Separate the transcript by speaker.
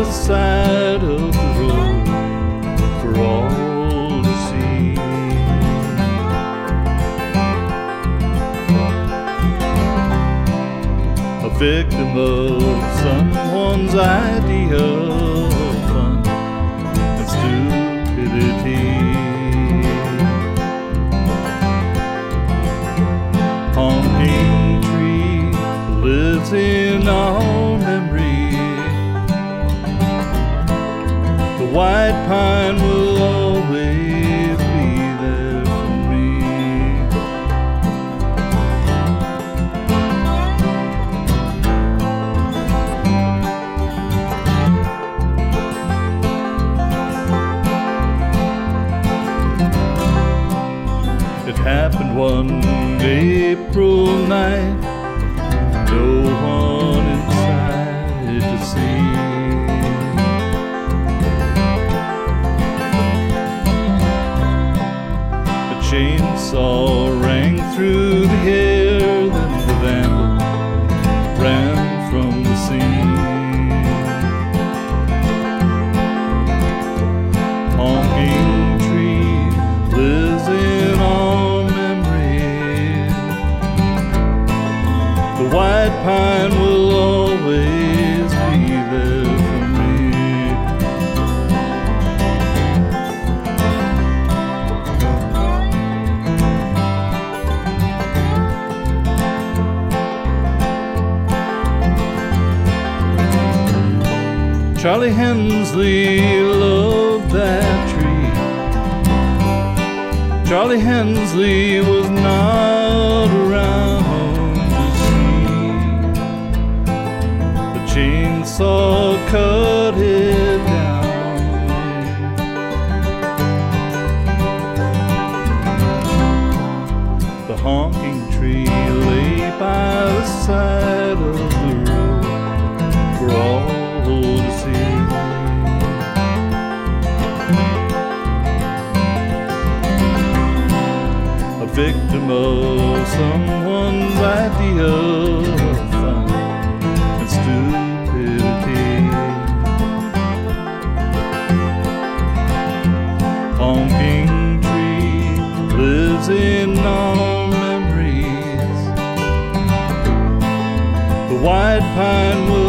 Speaker 1: side of the road for all to see. A victim of someone's idea of fun and stupidity. Honking tree lives in all memory. The white pine will always be there for me. It happened one April night, no one inside to see. A chainsaw rang through the air, then the vandal ran from the scene. Honking tree lives in all memories. The white pine will always be there for me. Charlie Hensley loved that tree. Charlie Hensley was not around to see. The chainsaw cut it down. The honking tree lay by the side of the road for all to see. A victim of someone's idea of fun and stupidity. Honking tree lives in all memories. The white pine will